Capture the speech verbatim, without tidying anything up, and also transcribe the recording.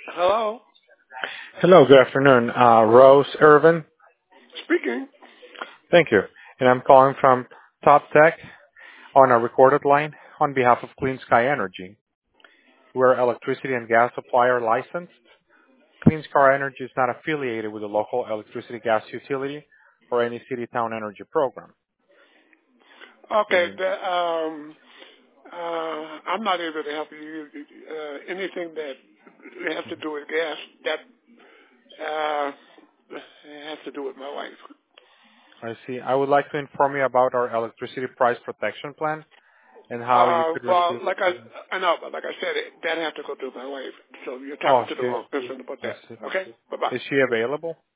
Hello? Hello, good afternoon. Uh, Rose Irvin. Speaking. Thank you. And I'm calling from Top Tech on a recorded line on behalf of Clean Sky Energy. We're electricity and gas supplier licensed. Clean Sky Energy is not affiliated with a local electricity gas utility or any city town energy program. Okay, And the, um, uh, I'm not able to help you. Uh, anything that has to do with gas, that uh, has to do with my wife. I see. I would like to inform you about our electricity price protection plan and how you Uh, could well, receive. like I, I know, but like I said, it, that has to go through my wife. So you're Oh, talking to the she. wrong person about I that. see. Okay? Bye-bye. Is she available?